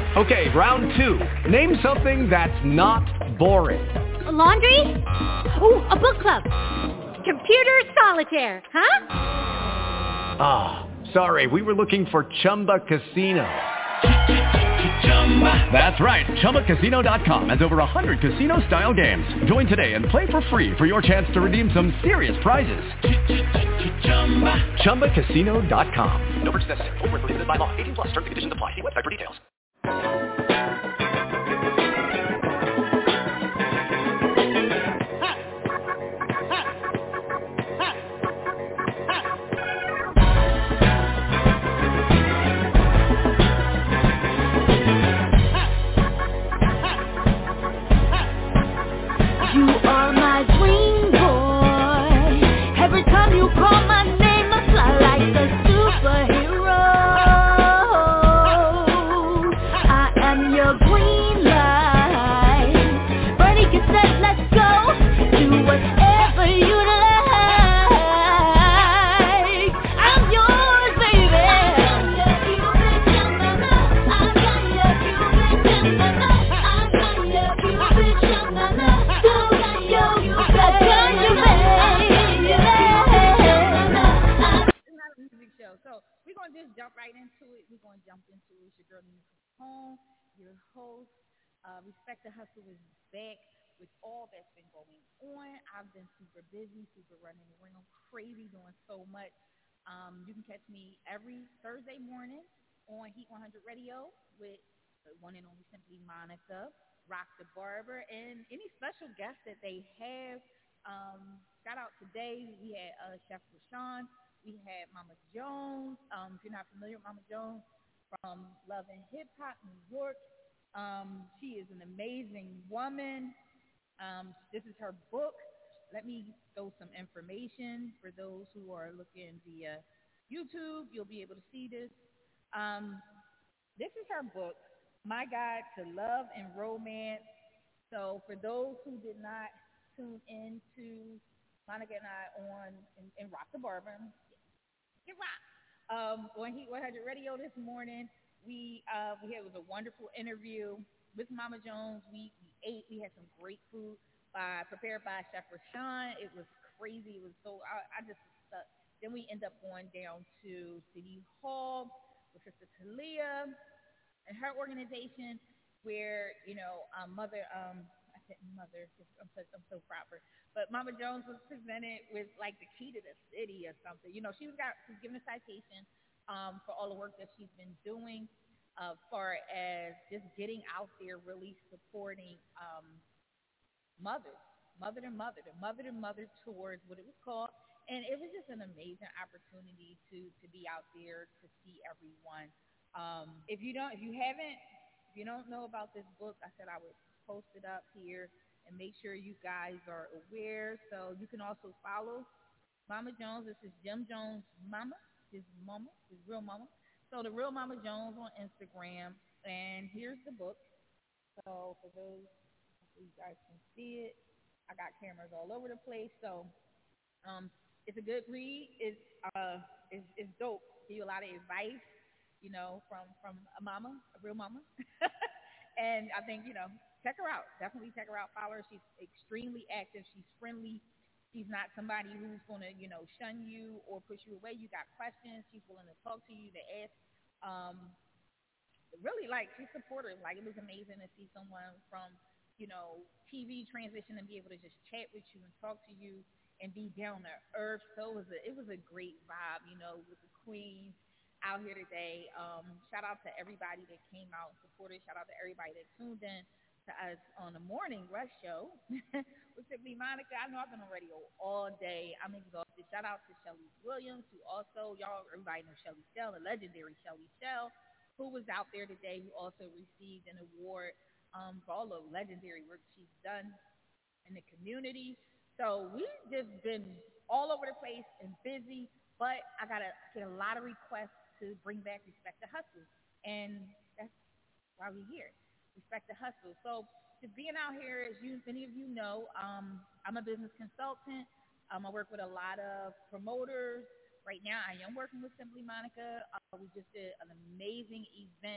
Okay, round two. Name something that's not boring. A laundry? Ooh, a book club. Computer solitaire, huh? Ah, sorry, we were looking for Chumba Casino. That's right, ChumbaCasino.com has over 100 casino-style games. Join today and play for free for your chance to redeem some serious prizes. ChumbaCasino.com. No purchase necessary. Void where prohibited by law. 18+ terms and conditions apply. See website for details. Your host, Respect the Hustle is back with all that's been going on. I've been super busy, super running around, crazy, doing so much. You can catch me every Thursday morning on Heat 100 Radio with the one and only Simply Monica, Rock the Barber, and any special guests that they have. Shout out today, we had Chef Rashawn, we had Mama Jones. If you're not familiar with Mama Jones, from Love and Hip Hop, New York. She is an amazing woman. This is her book. Let me throw some information for those who are looking via YouTube. You'll be able to see this. This is her book, My Guide to Love and Romance. So for those who did not tune in to Monica and I in Rock the Barber, get rock. On Heat 100 Radio this morning, we had was a wonderful interview with Mama Jones. We ate. We had some great food prepared by Chef Rashawn. It was crazy. It was so I just was stuck. Then we end up going down to City Hall with Sister Talia and her organization, where Mother. I said Mother. I'm so proper. But Mama Jones was presented with like the key to the city or something. She's given a citation for all the work that she's been doing as far as just getting out there, really supporting mothers, mother to mother tours, what it was called. And it was just an amazing opportunity to be out there to see everyone. If you don't know about this book, I said I would post it up here and make sure you guys are aware. So you can also follow Mama Jones. This is Jim Jones' mama, his real mama. So the real Mama Jones on Instagram. And here's the book. So for those, you guys can see it. I got cameras all over the place. So it's a good read. It's dope. Give you a lot of advice, from a mama, a real mama. And I think, check her out. Definitely check her out. Follow her. She's extremely active. She's friendly. She's not somebody who's going to, shun you or push you away. You got questions. She's willing to talk to you, to ask. Really, she's supportive. It was amazing to see someone from, TV transition and be able to just chat with you and talk to you and be down to earth. So it was a great vibe, with the queen out here today. Shout out to everybody that came out and supported. Shout out to everybody that tuned in to us on the morning rush show with Simply Monica. I know I've been on radio all day. I'm exhausted. Shout out to Shelly Williams, who also, everybody knows Shelly Shell, the legendary Shelly Shell, who was out there today, who also received an award for all the legendary work she's done in the community. So we've just been all over the place and busy, but I got to get a lot of requests to bring back Respect the Hustle. And that's why we're here, Respect the Hustle. So just being out here, as many of you know, I'm a business consultant. I work with a lot of promoters. Right now, I am working with Simply Monica. We just did an amazing event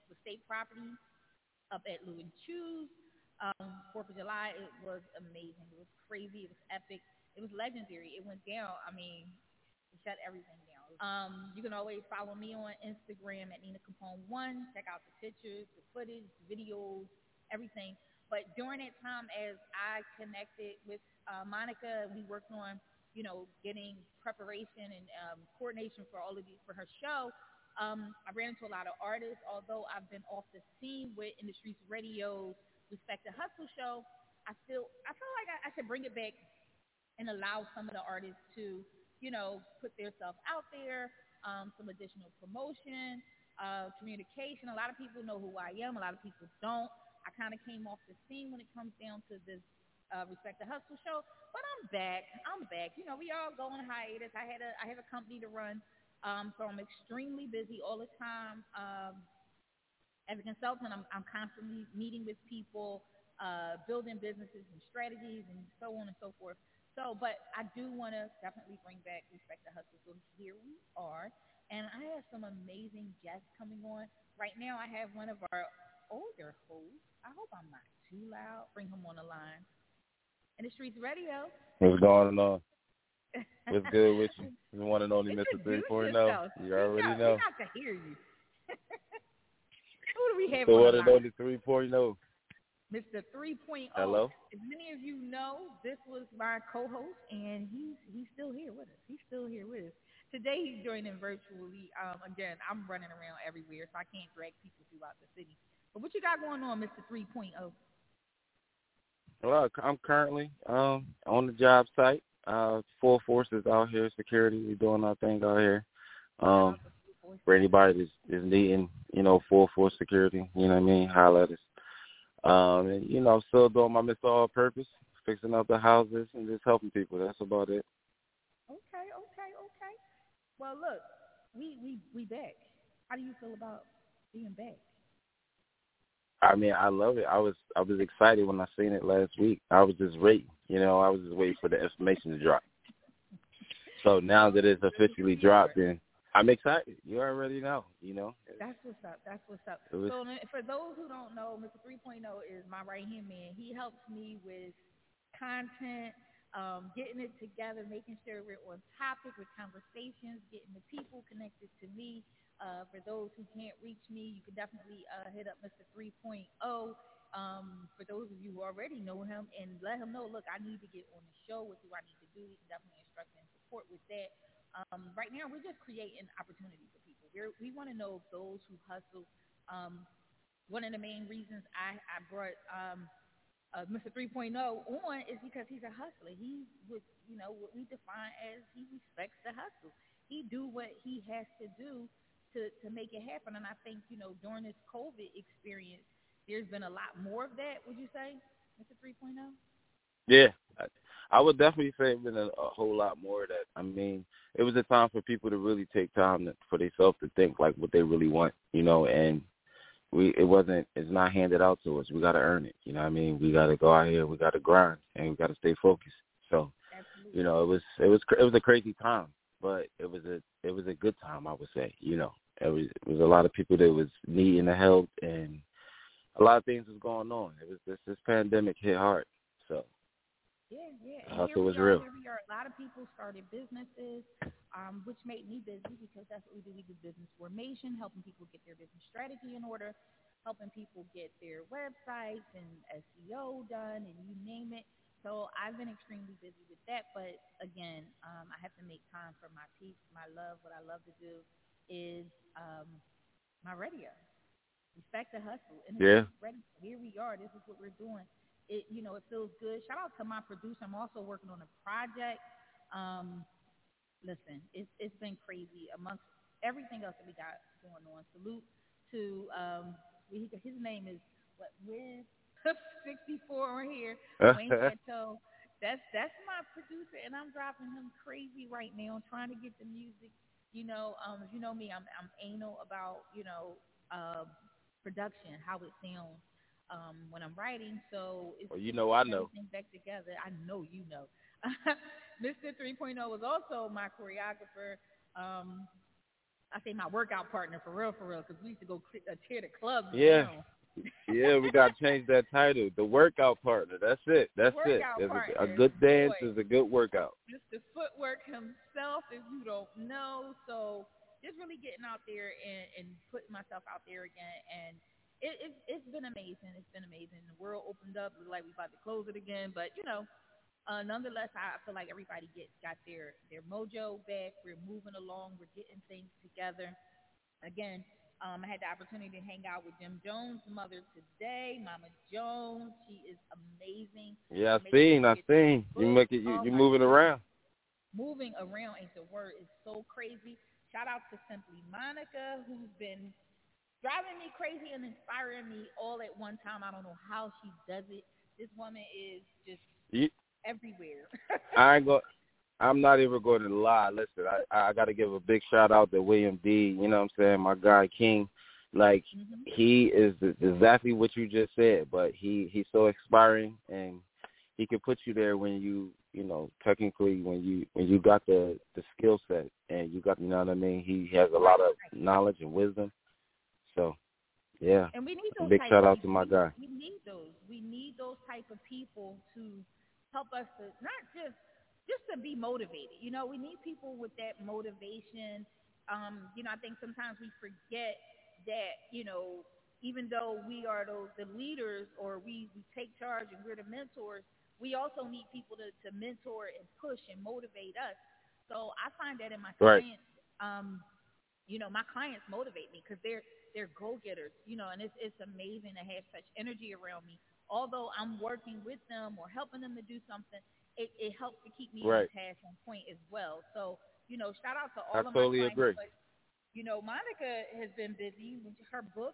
with state property up at Lou and Choose. 4th of July, it was amazing. It was crazy. It was epic. It was legendary. It went down. I mean, it shut everything down. You can always follow me on Instagram at Nina Capone 1. Check out the pictures, the footage, the videos, everything. But during that time, as I connected with Monica, we worked on, getting preparation and coordination for all of these for her show. I ran into a lot of artists. Although I've been off the scene with In the Streets Radio's Respect the Hustle show, I feel like I should bring it back and allow some of the artists to, put their stuff out there, some additional promotion, communication. A lot of people know who I am. A lot of people don't. I kind of came off the scene when it comes down to this Respect the Hustle show, but I'm back. We all go on hiatus. I have a company to run, so I'm extremely busy all the time. As a consultant, I'm constantly meeting with people, building businesses and strategies, and so on and so forth. So, but I do want to definitely bring back Respect the Hustle. So here we are, and I have some amazing guests coming on. Right now, I have one of our older hosts. I hope I'm not too loud. Bring him on the line. In the Streets Radio. What's going on? What's good with you? You want to know me, Mr. 3.0? You already know. We got to hear you. Who do we have so on what the line? The 3.0. Mr. 3.0. Hello? As many of you know, this was my co-host, and he's still here with us. Today he's joining virtually. Again, I'm running around everywhere, so I can't drag people throughout the city. But what you got going on, Mr. 3.0? Well, I'm currently on the job site. Full forces out here, security. We're doing our thing out here. For anybody that's needing, full force security, you know what I mean, holla at us. And, still doing my Mr. All Purpose, fixing up the houses and just helping people. That's about it. Okay. Well, look, we back. How do you feel about being back? I mean, I love it. I was excited when I seen it last week. I was just waiting, I was just waiting for the information to drop. So now that it's officially dropped, then I'm excited. You already know, That's what's up. So for those who don't know, Mr. 3.0 is my right-hand man. He helps me with content, getting it together, making sure we're on topic with conversations, getting the people connected to me. For those who can't reach me, you can definitely hit up Mr. 3.0. For those of you who already know him, and let him know, look, I need to get on the show. What do I need to do? He can definitely instruct and support with that. Right now, we're just creating opportunity for people. We want to know those who hustle. One of the main reasons I brought Mr. 3.0 on is because he's a hustler. He's what we define as he respects the hustle. He do what he has to do to make it happen. And I think, during this COVID experience, there's been a lot more of that, would you say, Mr. 3.0? Yeah, I would definitely say it's been a whole lot more of that. I mean, it was a time for people to really take time for themselves to think like what they really want, and it's not handed out to us. We got to earn it. You know what I mean? We got to go out here, we got to grind, and we got to stay focused. So, absolutely. It was a crazy time, but it was a good time, I would say. It was a lot of people that was needing the help, and a lot of things was going on. It was this pandemic hit hard, so. Yeah. The hustle was real. Here we are. A lot of people started businesses, which made me busy because that's what we do. We do business formation, helping people get their business strategy in order, helping people get their websites and SEO done, and you name it. So I've been extremely busy with that. But again, I have to make time for my peace, my love. What I love to do is my radio. Respect the hustle. And here we are. This is what we're doing. It feels good. Shout out to my producer. I'm also working on a project. Listen, it's been crazy amongst everything else that we got going on. Salute to his name is Wiz 64 on here. Wayne Chateau. That's my producer, and I'm dropping him crazy right now. I'm trying to get the music. You know me. I'm anal about production, how it sounds. When I'm writing, so it's I know. Back together. I know you know. Mr. 3.0 was also my choreographer. I say my workout partner for real, because we used to go tear the club Yeah. down. Yeah, we got to change that title. The workout partner. That's it. That's it. A good dance is a good workout. Just the footwork himself, if you don't know. So just really getting out there and putting myself out there again. And it's been amazing. It's been amazing. The world opened up. It was like we about to close it again. But, nonetheless, I feel like everybody got their mojo back. We're moving along. We're getting things together. Again, I had the opportunity to hang out with Jim Jones' mother today, Mama Jones. She is amazing. Yeah, I seen. You moving around. Moving around ain't the word. It's so crazy. Shout out to Simply Monica, who's been driving me crazy and inspiring me all at one time. I don't know how she does it. This woman is just everywhere. I'm not even going to lie. Listen, I got to give a big shout out to William D. You know what I'm saying? My guy King, like he is exactly what you just said. But he's so inspiring, and he can put you there when technically when you got the skill set and you got, you know what I mean. He has a lot of knowledge and wisdom. So yeah, and we need those big shout out to my guy. We need those. We need those type of people to help us to not just to be motivated. We need people with that motivation. I think sometimes we forget that, even though we are the leaders or we take charge and we're the mentors, we also need people to mentor and push and motivate us. So I find that in my clients, my clients motivate me because they're go-getters, and it's amazing to have such energy around me. Although I'm working with them or helping them to do something, it helps to keep me on task on point as well. So, shout out to all of my clients. I totally agree. But, Monica has been busy with her book,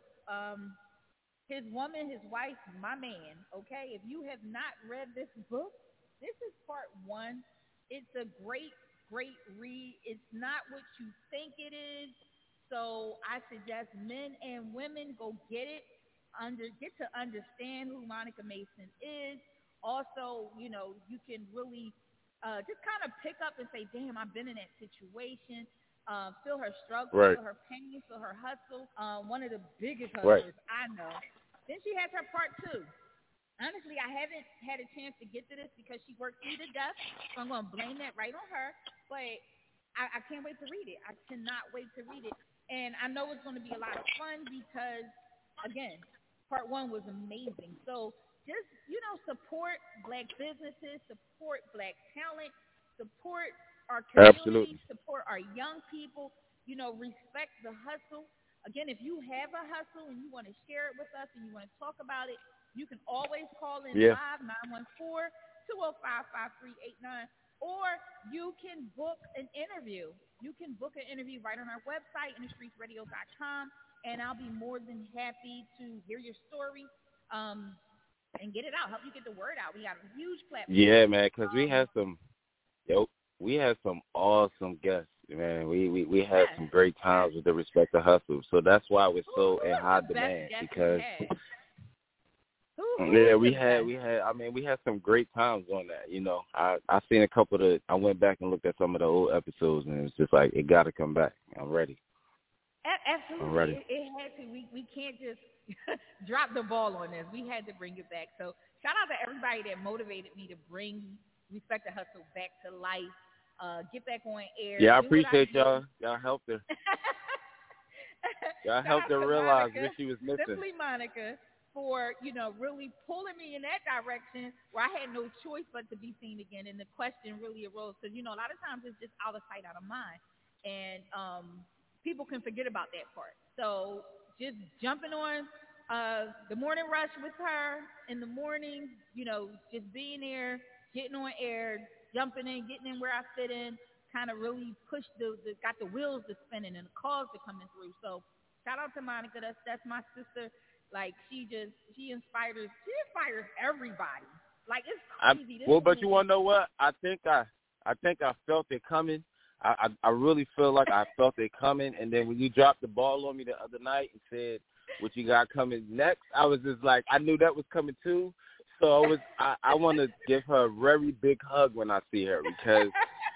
His Woman, His Wife, My Man, okay? If you have not read this book, this is part 1. It's a great, great read. It's not what you think it is. So I suggest men and women go get it, get to understand who Monica Mason is. Also, you can really just kind of pick up and say, damn, I've been in that situation. Feel her struggle, feel her pain, feel her hustle. One of the biggest hustlers I know. Then she has her part 2. Honestly, I haven't had a chance to get to this because she worked me to death. So I'm going to blame that right on her. But I can't wait to read it. I cannot wait to read it. And I know it's going to be a lot of fun because, again, part 1 was amazing. So just, support Black businesses, support Black talent, support our community, support our young people, respect the hustle. Again, if you have a hustle and you want to share it with us and you want to talk about it, you can always call in live, 914-205-5389, or you can book an interview. You can book an interview right on our website, InTheStreetsRadio.com, and I'll be more than happy to hear your story and get it out, help you get the word out. We got a huge platform. Yeah, man, because we had some awesome guests, man. We had some great times with the Respect the Hustle. So that's why we're so in high demand because we had some great times on that. I seen a couple I went back and looked at some of the old episodes, and it's just like it got to come back. I'm ready. Absolutely, I'm ready. It had to. We can't just drop the ball on this. We had to bring it back. So shout out to everybody that motivated me to bring Respect the Hustle back to life. Get back on air. Yeah, I appreciate y'all. Y'all helped her. Y'all helped her realize what she was missing. Simply Monica for, really pulling me in that direction where I had no choice but to be seen again. And the question really arose because, a lot of times it's just out of sight, out of mind. And people can forget about that part. So just jumping on the morning rush with her in the morning, just being there, getting on air, jumping in, getting in where I fit in, kind of really pushed got the wheels to spinning and the calls to coming through. So shout out to Monica. That's my sister. Like she inspires everybody. Like it's crazy. But you want to know what? I think I felt it coming. I really feel like I felt it coming. And then when you dropped the ball on me the other night and said what you got coming next, I was just like, I knew that was coming too. So I want to give her a very big hug when I see her because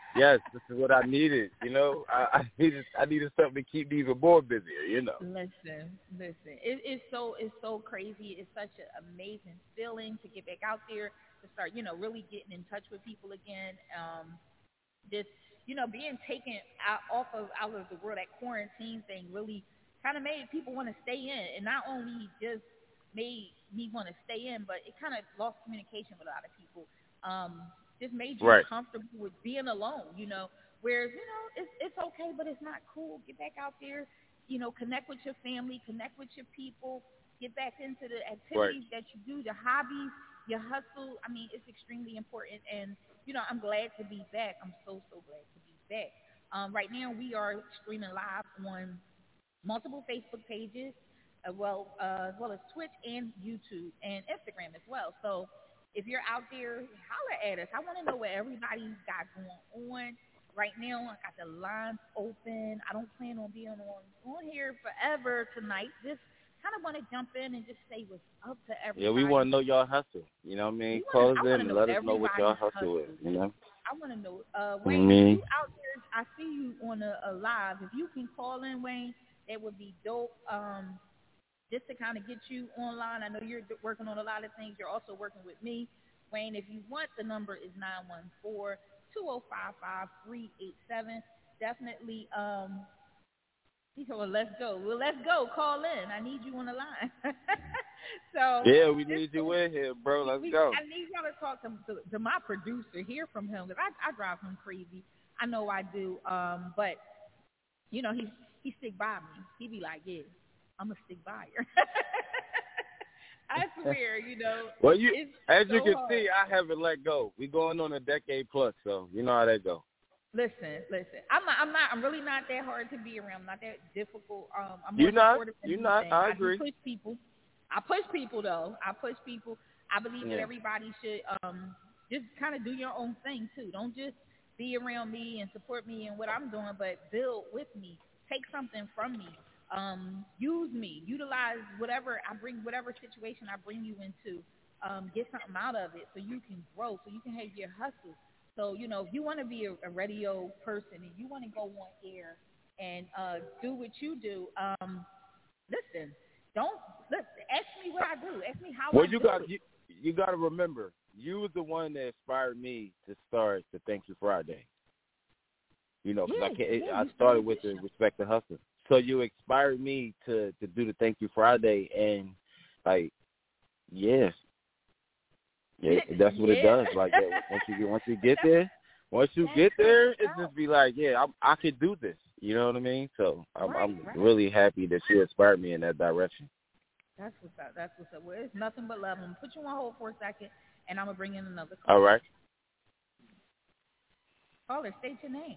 yes, this is what I needed. You know, I needed something to keep me even more busier. You know. Listen. It's so crazy. It's such an amazing feeling to get back out there, to start, really getting in touch with people again. Just, being taken out of the world, that quarantine thing really kind of made people want to stay in, and not only just made me want to stay in, but it kind of lost communication with a lot of people. Just made you comfortable with being alone, whereas, it's okay, but it's not cool. Get back out there, connect with your family, connect with your people, get back into the activities that you do, the hobbies, your hustle. I mean, it's extremely important, and, I'm glad to be back. I'm so glad to be back. Right now, we are streaming live on multiple Facebook pages, as well as Twitch and YouTube and Instagram as well. So if you're out there, holler at us. I want to know what everybody's got going on right now. I got the lines open. I don't plan on being on here forever tonight. Just kind of want to jump in and just say what's up to everybody. Yeah, we want to know y'all hustle. You know what I mean? Call us in and let us know what y'all hustle is, I want to know, Wayne, if you out there, I see you on a live. If you can call in, Wayne, that would be dope. Just to kind of get you online. I know you're working on a lot of things. You're also working with me. Wayne, if you want, the number is 914-2055-387. Definitely, he said, well, let's go. Well, let's go. Call in. I need you on the line. So yeah, we need you in here, bro. Let's go. I need y'all to talk to my producer, hear from him, because I drive him crazy. I know I do. But, he stick by me. He be like, yeah, I'm a stick buyer. I swear, Well, as so you can hard. see, I haven't let go. We going on a decade plus, so you know how that go. Listen. I'm really not that hard to be around. I'm not that difficult. I'm You're not. I agree. I push people, though. I believe that everybody should just kind of do your own thing too. Don't just be around me and support me and what I'm doing, but build with me. Take something from me. Use me, utilize whatever situation I bring you into, get something out of it so you can grow, so you can have your hustle. So, if you want to be a radio person and you want to go on air and do what you do, listen, ask me what I do. Ask me how I do it. You got to remember, you was the one that inspired me to start the Thank You Friday. I started with the Respect the Hustle. So you inspired me to do the Thank You Friday, and that's what it does. Like once you get there, it just be like, I could do this. You know what I mean? So I'm really happy that you inspired me in that direction. That's what's up. Well, it's nothing but love. I'm gonna put you on hold for a second, and I'm gonna bring in another call. All right. Caller, state your name.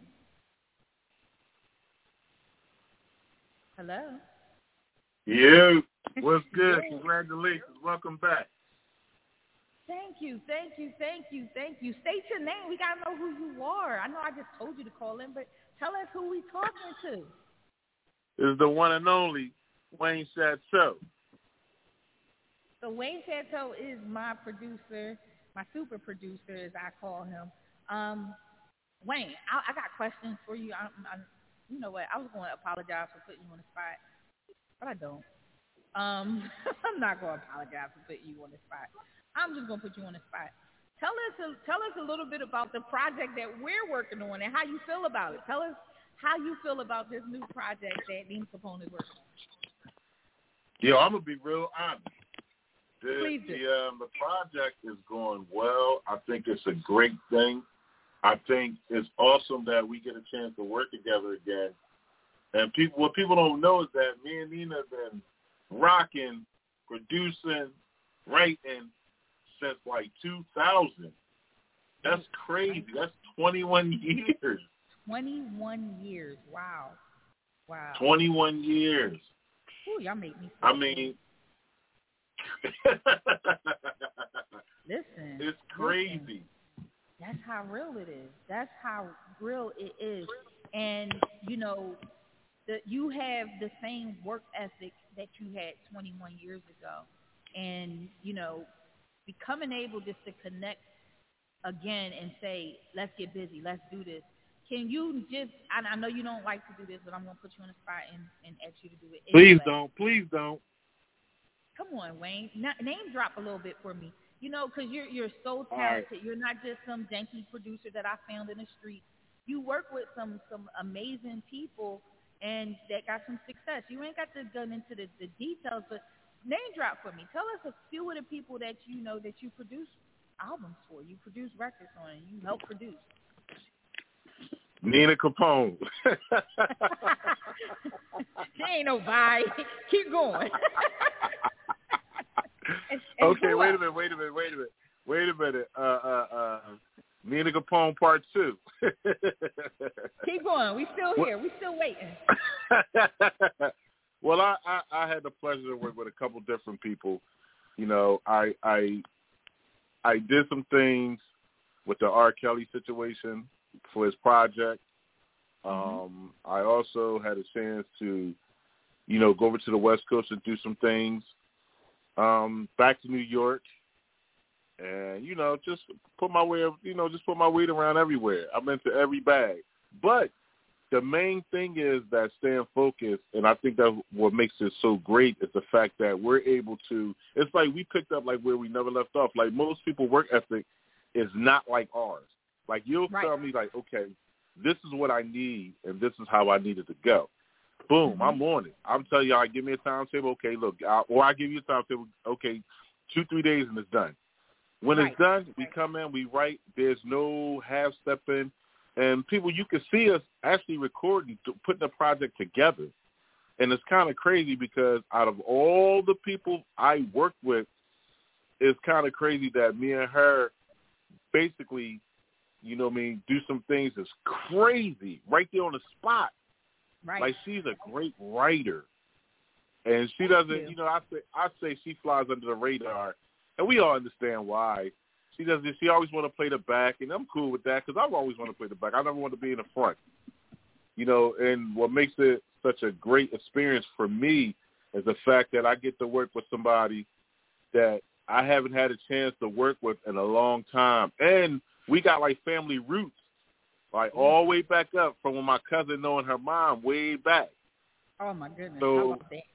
Hello. You. What's good? Congratulations. Welcome back. Thank you. State your name. We got to know who you are. I know I just told you to call in, but tell us who we talking to. This is the one and only Wayne Chateau. So Wayne Chateau is my producer, my super producer, as I call him. Wayne, I got questions for you. You know what? I was going to apologize for putting you on the spot, but I don't. I'm not going to apologize for putting you on the spot. I'm just going to put you on the spot. Tell us a little bit about the project that we're working on and how you feel about it. Tell us how you feel about this new project that Nina Capone is working on. Yo, I'm going to be real honest. Please do. The project is going well. I think it's a great thing. I think it's awesome that we get a chance to work together again. And what people don't know is that me and Nina have been rocking, producing, writing since 2000. That's crazy. That's 21 years. 21 years. Wow. 21 years. Ooh, y'all make me listen. It's crazy. Listen. That's how real it is. And, you have the same work ethic that you had 21 years ago. And, becoming able just to connect again and say, let's get busy, let's do this. can you just, I know you don't like to do this, but I'm going to put you on the spot and ask you to do it. Please anyway. Please don't. Come on, Wayne. Name drop a little bit for me. You know, because you're so talented. Right. You're not just some janky producer that I found in the street. You work with some amazing people and that got some success. You ain't got to go into the details, but name drop for me. Tell us a few of the people that you know that you produce albums for, you produce records on, and you help produce. Nina Capone. She ain't nobody. Keep going. Okay, wait a minute. Nina Capone Part 2. Keep going. We still here. We still waiting. Well, I had the pleasure to work with a couple different people. You know, I did some things with the R. Kelly situation for his project. I also had a chance to, you know, go over to the West Coast and do some things. Back to New York, and you know, just put my weight around everywhere. I'm into every bag. But the main thing is that staying focused, and I think that's what makes it so great is the fact that we're able to. It's like we picked up like where we never left off. Like most people, work ethic is not like ours. Like you'll tell me like, okay, this is what I need, and this is how I need it to go. Boom, I'm on it. I'm telling you, I give me a timetable. Okay, look, I give you a timetable. Okay, 2-3 days and it's done. When it's done, we come in, we write. There's no half-stepping. And people, you can see us actually recording, putting the project together. And it's kind of crazy because out of all the people I work with, it's kind of crazy that me and her basically, you know what I mean, do some things that's crazy right there on the spot. Right. Like she's a great writer, and she doesn't. You know, I say she flies under the radar, and we all understand why. She doesn't. She always want to play the back, and I'm cool with that because I've always wanted to play the back. I never want to be in the front. You know, and what makes it such a great experience for me is the fact that I get to work with somebody that I haven't had a chance to work with in a long time, and we got like family roots. Like all the way back up from when my cousin knowing her mom way back. Oh my goodness! So, I love that.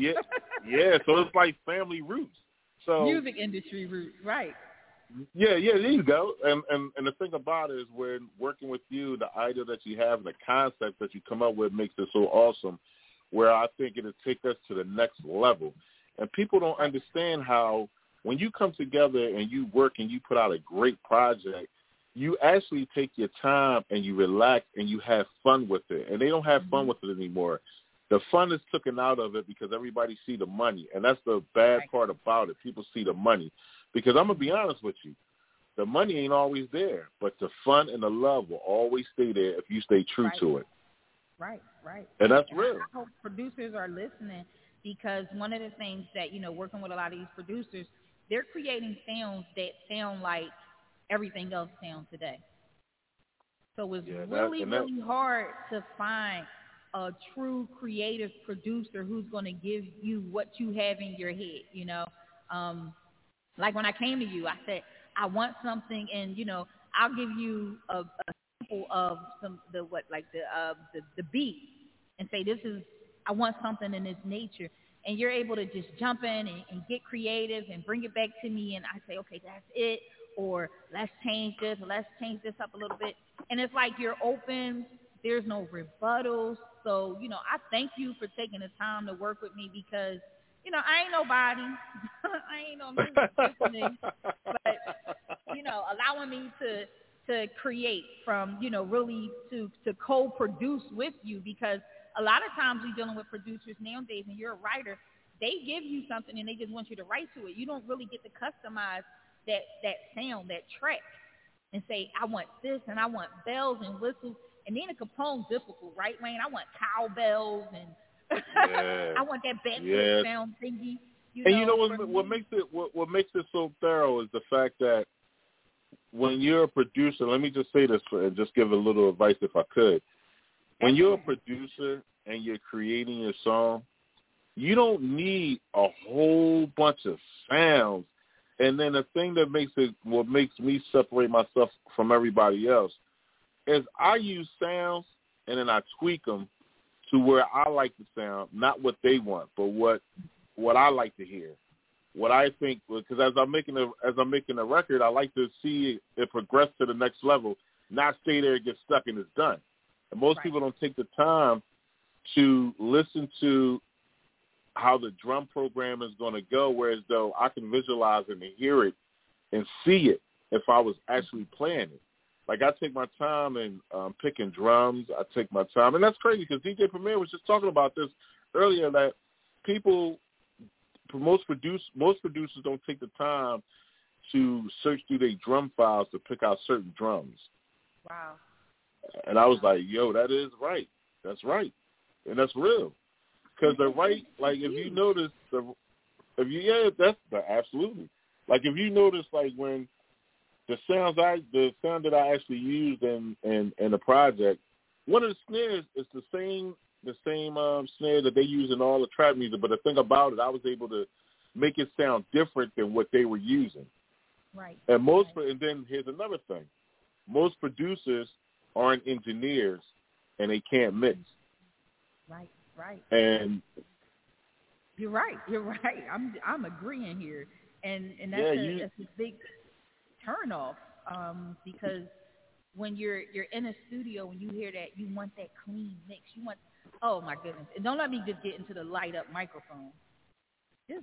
yeah. So it's like family roots. So music industry roots, right? Yeah. There you go. And the thing about it is, when working with you, the idea that you have, and the concept that you come up with makes it so awesome. Where I think it'll take us to the next level. And people don't understand how when you come together and you work and you put out a great project, you actually take your time and you relax and you have fun with it. And they don't have fun with it anymore. The fun is taken out of it because everybody see the money. And that's the bad part about it. People see the money. Because I'm going to be honest with you, the money ain't always there, but the fun and the love will always stay there if you stay true to it. Right. And that's real. I hope producers are listening because one of the things that, you know, working with a lot of these producers, they're creating sounds that sound like everything else sounds today. So it's really hard to find a true creative producer who's going to give you what you have in your head, you know. Like when I came to you, I said, I want something, and, you know, I'll give you a sample of the beat and say, I want something in this nature. And you're able to just jump in and get creative and bring it back to me, and I say, okay, that's it. Or let's change this, or let's change this up a little bit. And it's like you're open. There's no rebuttals. So, you know, I thank you for taking the time to work with me because, you know, I ain't nobody. I ain't no music listening. But, you know, allowing me to create from, you know, really to co-produce with you because a lot of times we're dealing with producers nowadays and you're a writer, they give you something and they just want you to write to it. You don't really get to customize that sound, that track, and say, I want this, and I want bells and whistles. And Nina Capone's difficult, right, Wayne? I want cowbells, and I want that backwood sound thingy. You know what makes it so thorough is the fact that when you're a producer, let me just say this and just give a little advice if I could. When you're a producer and you're creating your song, you don't need a whole bunch of sounds. And then the thing that makes me separate myself from everybody else is I use sounds and then I tweak them to where I like the sound, not what they want, but what I like to hear. What I think, because as I'm making a record, I like to see it progress to the next level, not stay there and get stuck and it's done. And most people don't take the time to listen to how the drum program is going to go, whereas though I can visualize it and hear it and see it if I was actually playing it. Like, I take my time in picking drums. I take my time. And that's crazy because DJ Premier was just talking about this earlier, that most producers don't take the time to search through their drum files to pick out certain drums. Wow. And I was like, yo, that is right. That's right. And that's real. Because like, if you notice, absolutely. Like, if you notice, like, when the sound that I actually used in the project, one of the snares is the same snare that they use in all the trap music. But the thing about it, I was able to make it sound different than what they were using. Right. And then here's another thing: most producers aren't engineers, and they can't mix. Right. Right. And you're right. I'm agreeing here, and that's a big turnoff, because when you're in a studio and you hear that, you want that clean mix. You want, oh my goodness! And don't let me just get into the light up microphone. You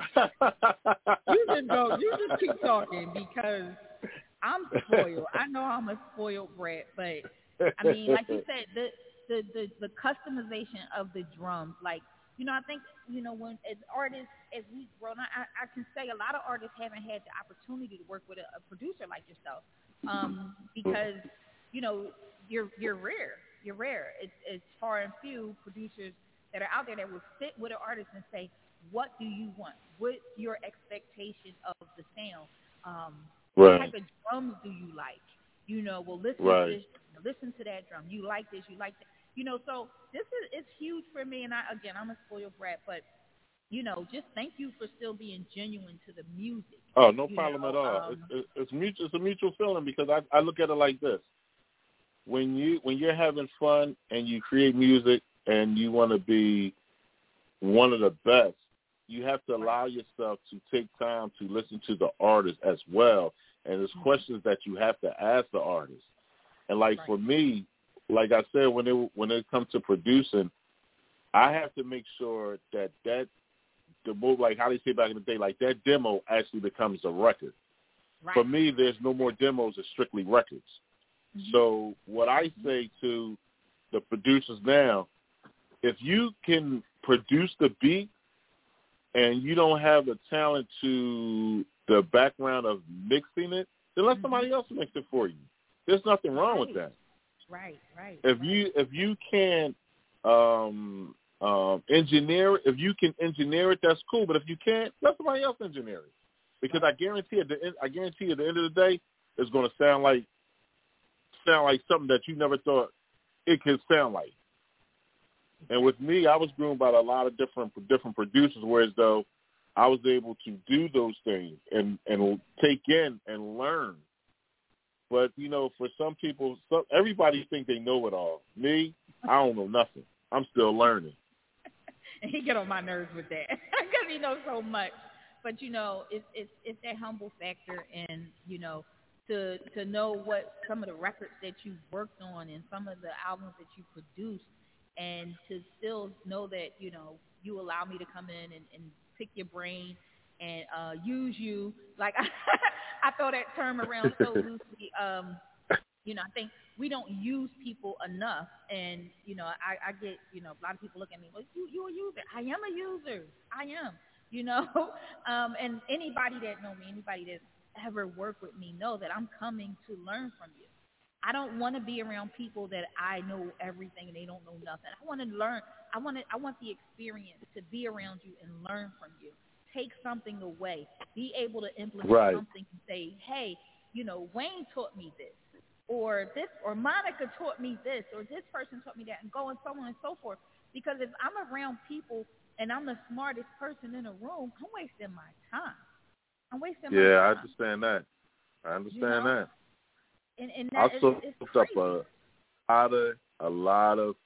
just keep talking, because I'm spoiled. I know I'm a spoiled brat, but I mean, like you said, the customization of the drums, like, I think, when as artists, as we've grown, I can say a lot of artists haven't had the opportunity to work with a producer like yourself, because, you're rare. You're rare. It's far and few producers that are out there that will sit with an artist and say, what do you want? What's your expectation of the sound? What type of drums do you like? Well, listen to this, listen to that drum. You like this, you like that. So this is huge for me, and I'm a spoiled brat, but just thank you for still being genuine to the music. Oh, no problem at all. It's mutual. It's a mutual feeling, because I look at it like this: when you're having fun and you create music and you want to be one of the best, you have to allow yourself to take time to listen to the artist as well, and there's questions that you have to ask the artist. And like for me, like I said, when it comes to producing, I have to make sure that like how they say back in the day, like that demo actually becomes a record. Right. For me, there's no more demos, it's strictly records. Mm-hmm. So what I say to the producers now, if you can produce the beat and you don't have the talent to the background of mixing it, then let somebody else mix it for you. There's nothing wrong with that. Right. If you can engineer it, that's cool. But if you can't, let somebody else engineer it. Because I guarantee at the end of the day, it's going to sound like something that you never thought it could sound like. And with me, I was groomed by a lot of different producers, whereas though I was able to do those things and take in and learn. But, for some people, everybody think they know it all. Me, I don't know nothing. I'm still learning. And he get on my nerves with that because he knows so much. But, it's that humble factor, and, to know what some of the records that you've worked on and some of the albums that you produced, and to still know that, you allow me to come in and pick your brain and use you. Like, I throw that term around so loosely. I think we don't use people enough. And, I get, a lot of people look at me, well, you a user. I am a user. I am, and anybody that know me, anybody that's ever worked with me know that I'm coming to learn from you. I don't want to be around people that I know everything and they don't know nothing. I want to learn. I want the experience to be around you and learn from you. Take something away. Be able to implement something and say, hey, Wayne taught me this, or Monica taught me this, or this person taught me that, and go and so on and so forth. Because if I'm around people and I'm the smartest person in a room, I'm wasting my time. I understand that. And that And that I soaked up a lot of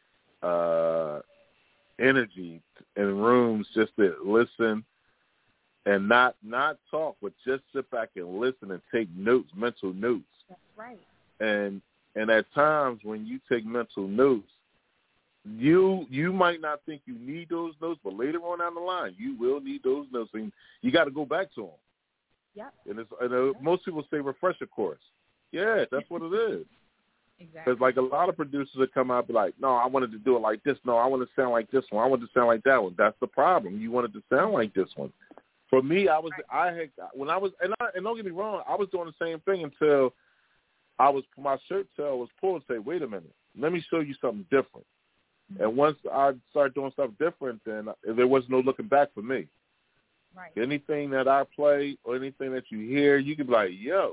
energy in rooms just to listen and not talk, but just sit back and listen and take notes, mental notes. That's right. And at times when you take mental notes, you might not think you need those notes, but later on down the line, you will need those notes, and you got to go back to them. Yep. And most people say refresher course. Yeah, that's what it is. Exactly. Because like a lot of producers that come out and be like, no, I wanted to do it like this. No, I want to sound like this one. I want to sound like that one. That's the problem. You wanted to sound like this one. For me, and don't get me wrong, I was doing the same thing until my shirt tail was pulled and say, wait a minute, let me show you something different. Mm-hmm. And once I started doing stuff different, then there was no looking back for me. Right. Anything that I play or anything that you hear, you can be like, yo,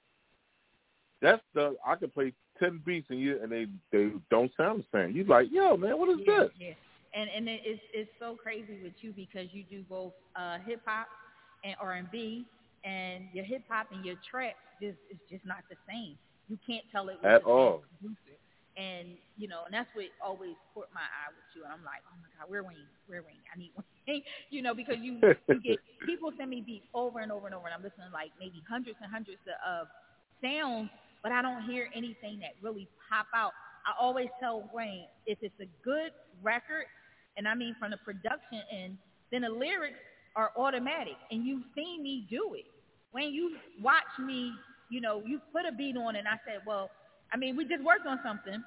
I could play 10 beats and they don't sound the same. You're like, yo, man, what is this? Yeah. And it's so crazy with you because you do both hip hop and R&B, and your hip hop and your trap is just not the same. You can't tell it at all. Producer. And and that's what always caught my eye with you. And I'm like, oh my God, where Wayne? I need Wayne. Because you get people send me beats over and over and over, and I'm listening to like maybe hundreds and hundreds of sounds, but I don't hear anything that really pop out. I always tell Wayne, if it's a good record, and I mean from the production end, then the lyrics are automatic, and you've seen me do it. When you watch me, you put a beat on, and I said, well, I mean, we just worked on something.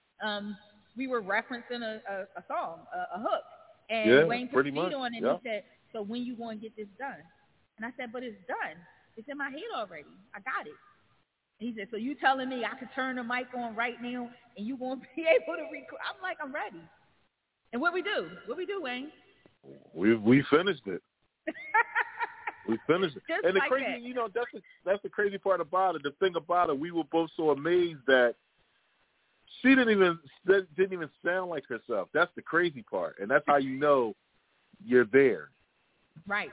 We were referencing a song, a hook, and Wayne put a beat on, and he said, so when you going to get this done? And I said, but it's done. It's in my head already. I got it. And he said, so you telling me I could turn the mic on right now and you going to be able to record? I'm like, I'm ready. And what we do, Wayne? We finished it. We finished it. Just and the like crazy, that. That's the crazy part about it. The thing about it, we were both so amazed that she didn't even sound like herself. That's the crazy part, and that's how you know you're there. Right.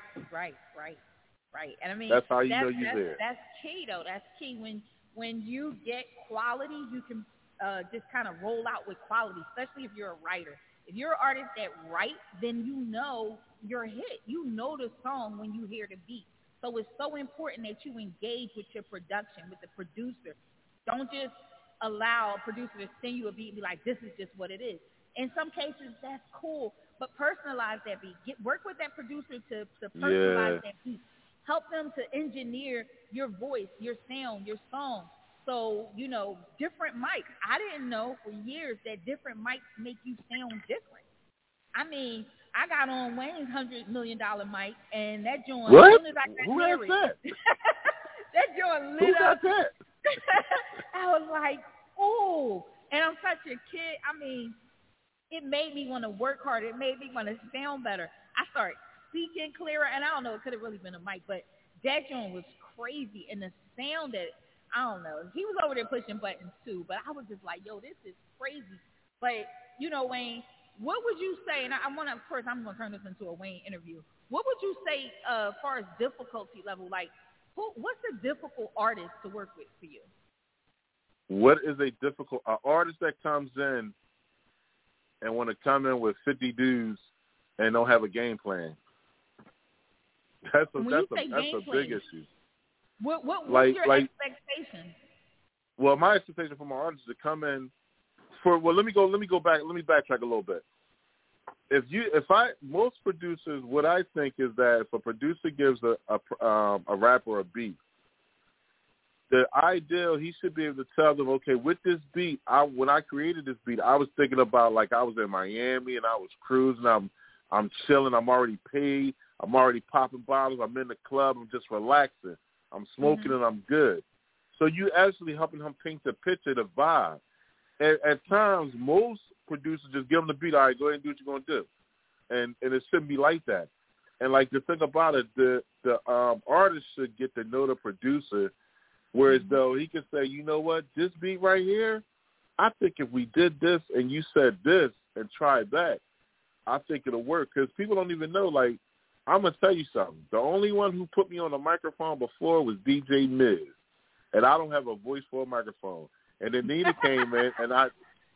And I mean, that's how you know you're there. That's key, though. That's key. When you get quality, you can just kind of roll out with quality, especially if you're a writer. If you're an artist that writes, then you know your hit. You know the song when you hear the beat. So it's so important that you engage with your production, with the producer. Don't just allow a producer to send you a beat and be like, this is just what it is. In some cases, that's cool, but personalize that beat. Work with that producer to personalize that beat. Help them to engineer your voice, your sound, your song. So, different mics. I didn't know for years that different mics make you sound different. I mean, I got on Wayne's $100 million mic, and that joint, as soon as I got near it, that joint lit up. Who got that? I was like, ooh. And I'm such a kid. I mean, it made me want to work harder. It made me want to sound better. I started speaking clearer, and I don't know, it could have really been a mic, but that joint was crazy. And the sound that, I don't know, he was over there pushing buttons too, but I was just like, yo, this is crazy. But, Wayne, what would you say, and I'm going to turn this into a Wayne interview. What would you say as far as difficulty level? Like, what's a difficult artist to work with for you? What is an artist that comes in and want to come in with 50 dudes and don't have a game plan? That's a big issue. What's your expectation? Well, my expectation for my artists is to come in let me backtrack a little bit. Most producers, what I think is that if a producer gives a rapper a beat, the ideal, he should be able to tell them, okay, with this beat, when I created this beat, I was thinking about like I was in Miami and I was cruising, I'm chilling, I'm already paid, I'm already popping bottles, I'm in the club, I'm just relaxing, I'm smoking and I'm good. So you actually helping him paint the picture, the vibe. At times, most producers just give them the beat, all right, go ahead and do what you're going to do. And it shouldn't be like that. And like the thing about it, the artist should get to know the producer, whereas though he can say, you know what, this beat right here, I think if we did this and you said this and tried that, I think it'll work. Because people don't even know, like, I'm going to tell you something. The only one who put me on the microphone before was DJ Miz. And I don't have a voice for a microphone. And then Nina came in, and I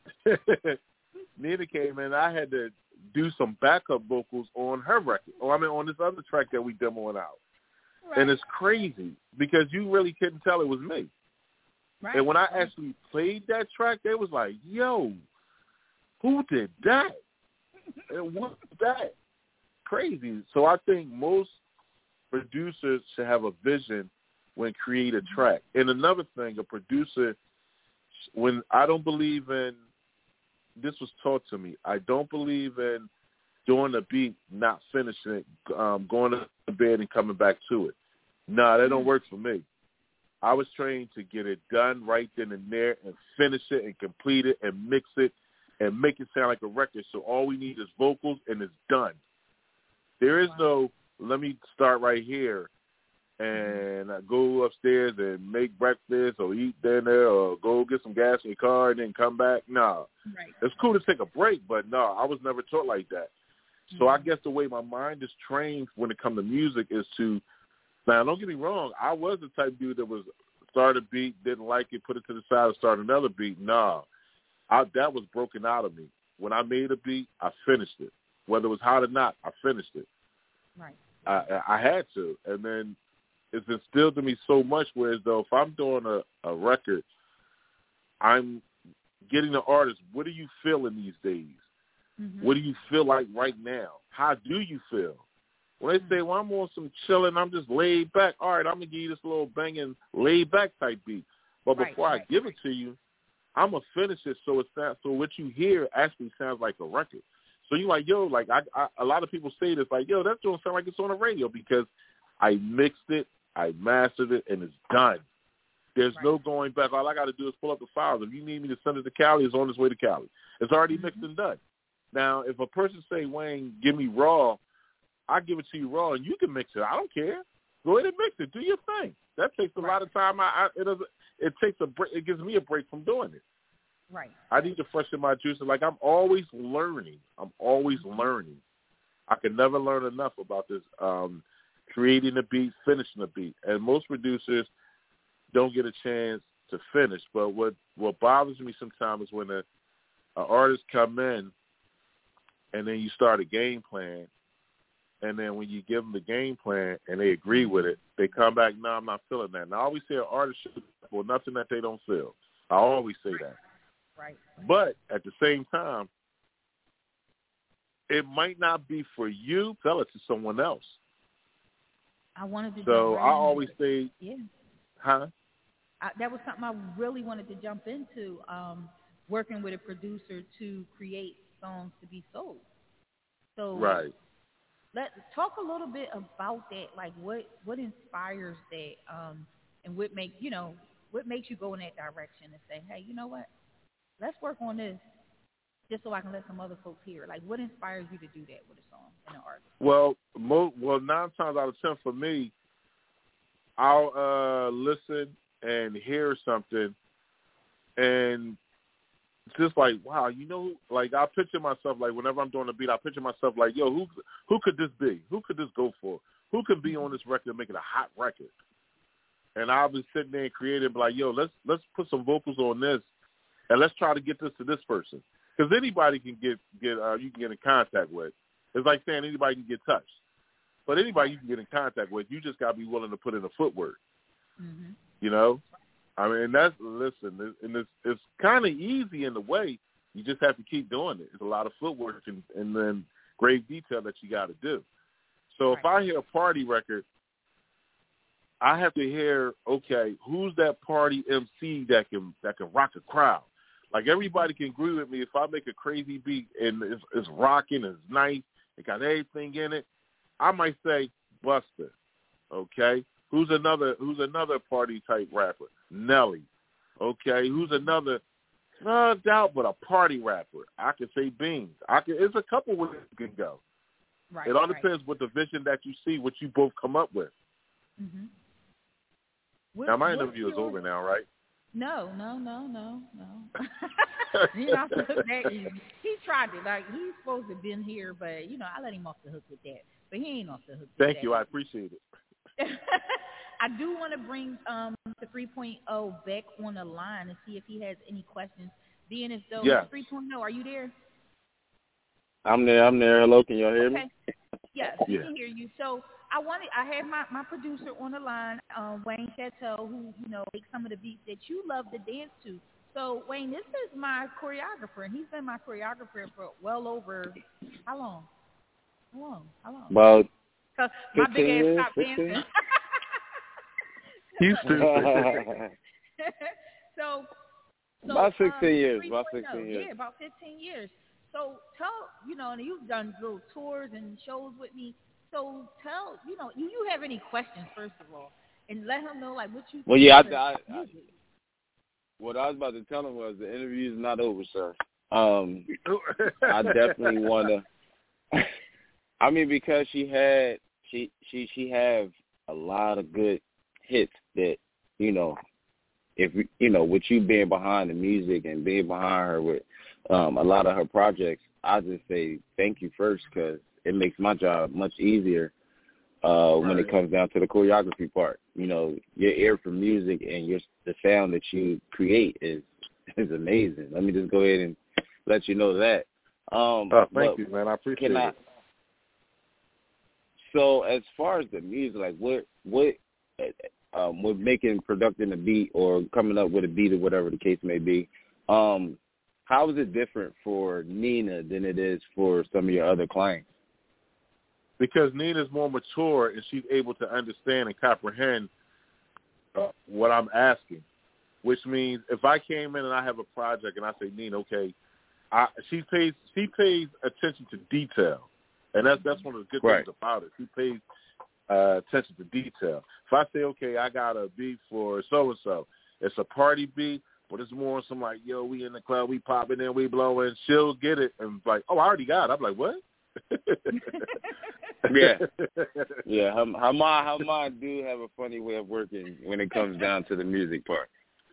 had to do some backup vocals on her record. On this other track that we demoing out. Right. And it's crazy because you really couldn't tell it was me. Right. And when I actually played that track, they was like, yo, who did that? And what was that? Crazy. So I think most producers should have a vision when create a track. And another thing, a producer, when I don't believe in, this was taught to me, I don't believe in doing a beat, not finishing it, going to bed and coming back to it. No, that don't work for me. I was trained to get it done right then and there and finish it and complete it and mix it and make it sound like a record. So all we need is vocals and it's done. There is no, let me start right here and go upstairs and make breakfast or eat dinner or go get some gas in your car and then come back. No. Right. It's cool to take a break, but no, I was never taught like that. So I guess the way my mind is trained when it comes to music is to, now don't get me wrong, I was the type of dude that was start a beat, didn't like it, put it to the side and start another beat. No. That was broken out of me. When I made a beat, I finished it. Whether it was hot or not, I finished it. Right. I had to. And then it's instilled in me so much, whereas though if I'm doing a record, I'm getting the artist, what do you feel in these days? Mm-hmm. What do you feel like right now? How do you feel? When they say, well, I'm on some chilling, I'm just laid back, all right, I'm going to give you this little banging laid back type beat. But before I give it to you, I'm going to finish it so what you hear actually sounds like a record. So you're like, yo, like a lot of people say this, like, yo, that don't sound like it's on the radio because I mixed it, I mastered it, and it's done. There's no going back. All I got to do is pull up the files. If you need me to send it to Cali, it's on its way to Cali. It's already mixed and done. Now, if a person say, Wayne, give me raw, I give it to you raw, and you can mix it. I don't care. Go ahead and mix it. Do your thing. That takes a lot of time. It takes a break. It gives me a break from doing it. Right. I need to freshen my juices. Like, I'm always learning. I can never learn enough about this creating a beat, finishing a beat. And most producers don't get a chance to finish. But what bothers me sometimes is when an artist come in and then you start a game plan, and then when you give them the game plan and they agree with it, they come back, no, I'm not feeling that. And I always say an artist should for nothing that they don't feel. I always say that. Right. But at the same time, it might not be for you, sell it to someone else. I wanted to. So I always say, that was something I really wanted to jump into, working with a producer to create songs to be sold. So right. Let's talk a little bit about that. Like what inspires that, and what makes you go in that direction and say, hey, you know what? Let's work on this just so I can let some other folks hear. Like, what inspires you to do that with a song and an artist? Well, 9 times out of 10 for me, I'll listen and hear something, and just like, wow, like I picture myself, like whenever I'm doing a beat, I picture myself like, yo, who could this be? Who could this go for? Who could be on this record and make it a hot record? And I'll be sitting there and creating, be like, yo, let's put some vocals on this, and let's try to get this to this person. Because anybody can you can get in contact with. It's like saying anybody can get touched. But anybody you can get in contact with, you just got to be willing to put in the footwork. Mm-hmm. You know? I mean, it's kind of easy in a way. You just have to keep doing it. It's a lot of footwork and then grave detail that you got to do. So if I hear a party record, I have to hear, okay, who's that party MC that can rock a crowd? Like, everybody can agree with me if I make a crazy beat and it's rocking, it's nice, it got everything in it, I might say Buster, okay? Who's another party type rapper? Nelly, okay? Who's another, no doubt, but a party rapper? I could say Beans. It's a couple ways you can go. Right. It all depends what the vision that you see, what you both come up with. Mm-hmm. Now, my interview is over now, right? No. You're not supposed to that easy. He tried it. Like, he's supposed to have been here, but, I let him off the hook with that. But he ain't off the hook with that. Thank you. I appreciate it. I do want to bring the 3.0 back on the line and see if he has any questions. Being as though 3.0, are you there? I'm there. Hello, can y'all hear me? Yes, we can hear you. So I had my producer on the line, Wayne Chateau, who makes some of the beats that you love to dance to. So Wayne, this is my choreographer, and he's been my choreographer for well over how long? About because my big ass years, stopped dancing. He's stupid. So about 16 years. Yeah, about 15 years. So tell, and you've done little tours and shows with me. So tell, you have any questions, first of all, and let him know, like, what you think. Well, yeah, what I was about to tell him was the interview is not over, sir. I definitely want to. I mean, because she have a lot of good hits that, if with you being behind the music and being behind her with a lot of her projects, I just say thank you first, because it makes my job much easier when it comes down to the choreography part. Your ear for music and the sound that you create is amazing. Let me just go ahead and let you know that. Thank you, man. I appreciate it. So as far as the music, like what with making, producing a beat or coming up with a beat or whatever the case may be, how is it different for Nina than it is for some of your other clients? Because Nina's more mature and she's able to understand and comprehend what I'm asking, which means if I came in and I have a project and I say, Nina, okay, she pays attention to detail, and that's one of the good things about it. She pays attention to detail. If I say, okay, I got a beat for so-and-so, it's a party beat, but it's more some like, yo, we in the club, we popping in, we blowing, she'll get it, and like, oh, I already got it. I'm like, what? Yeah. Her mind do have a funny way of working when it comes down to the music part.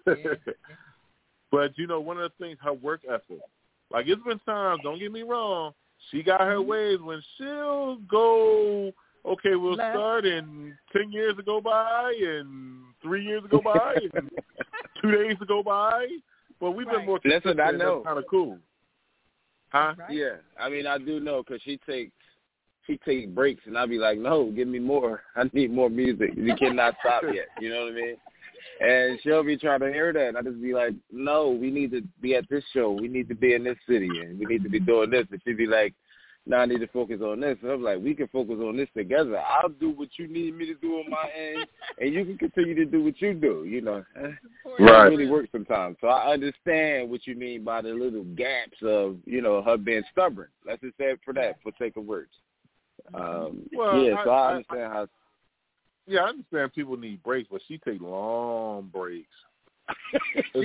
But one of the things, her work ethic. Like, it's been times, don't get me wrong, she got her ways when she'll go, okay, we'll start, and 10 years to go by, and 3 years to go by, and 2 days to go by. But we've been more consistent. Listen, I know. That's kind of cool. Huh? Right. Yeah. I mean, I do know, because she takes breaks, and I'll be like, no, give me more. I need more music. You cannot stop yet. You know what I mean? And she'll be trying to hear that, and I just be like, no, we need to be at this show. We need to be in this city, and we need to be doing this. And she'd be like, no, I need to focus on this. And I'm like, we can focus on this together. I'll do what you need me to do on my end, and you can continue to do what you do, It really works sometimes. So I understand what you mean by the little gaps of, her being stubborn. Let's just say it for that, for sake of words. I understand how. Yeah, I understand people need breaks, but she takes long breaks. Y'all